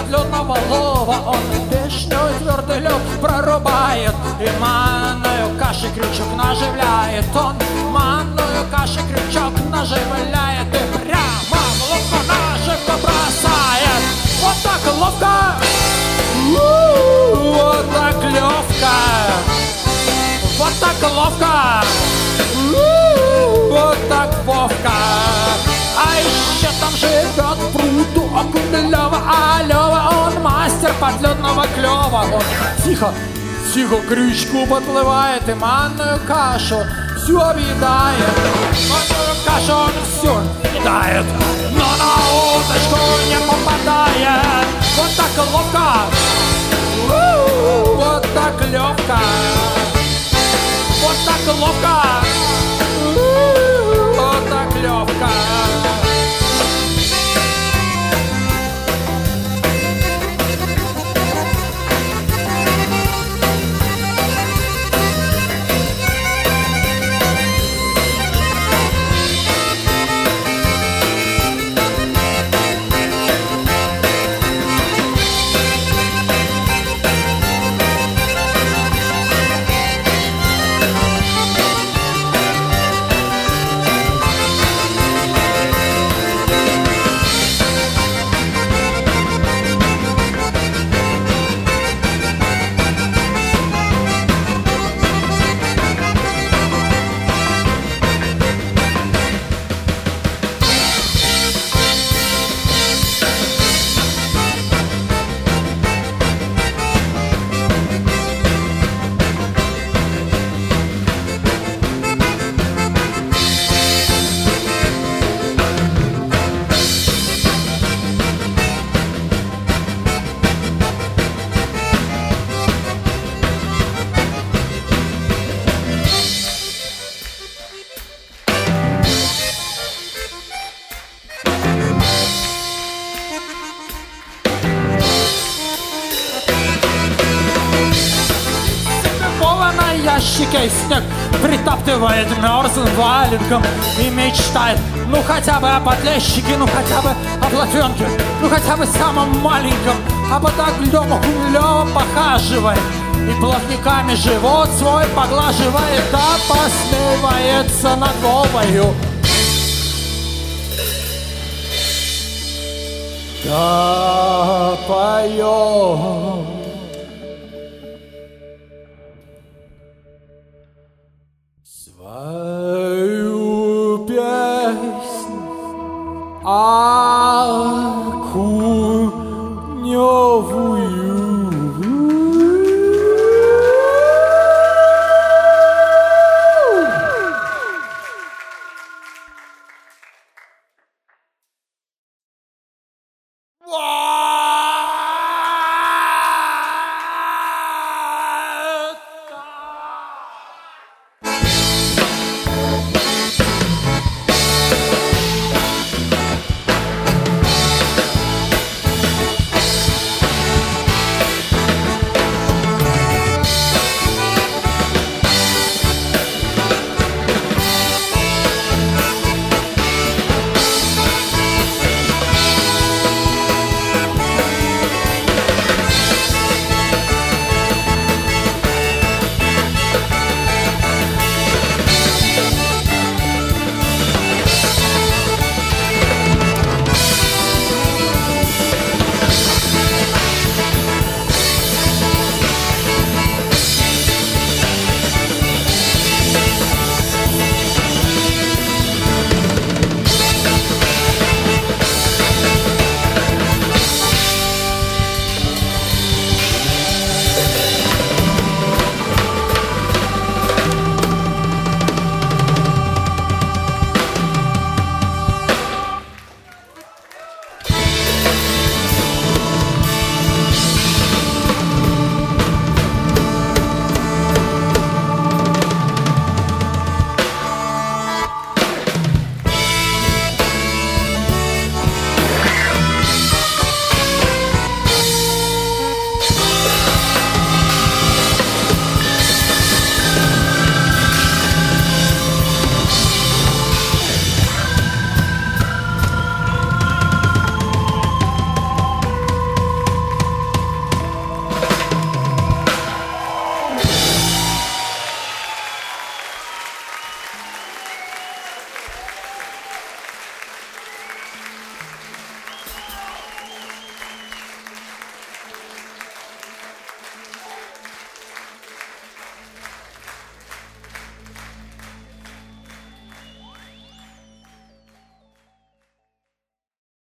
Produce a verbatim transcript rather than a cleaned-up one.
подледного лова. Он пешной твердый лед прорубает и манную кашей крючок наживляет. Он манную кашей крючок наживляет и прямо в лодку наживку бросает. Вот так ловко, вот так легко, вот так ловко, вот так вовка. А еще там живет пруду Окунлёва, а Лёва он мастер подледного клёва. Он тихо, тихо к крючку подплывает и манную кашу всю объедает. Манную кашу он всю съедает, но на удочку не попадает. Вот так ловко, вот так легко, вот так ловко, вот так легко. Ящике снег притаптывает мерзлым валенком и мечтает, ну хотя бы о подлещике, ну хотя бы о платенке, ну хотя бы самом маленьком. А под оглем Окунлёв похаживает и плавниками живот свой поглаживает, да посмеивается над Вовою. Да поет свою песнь окуневую.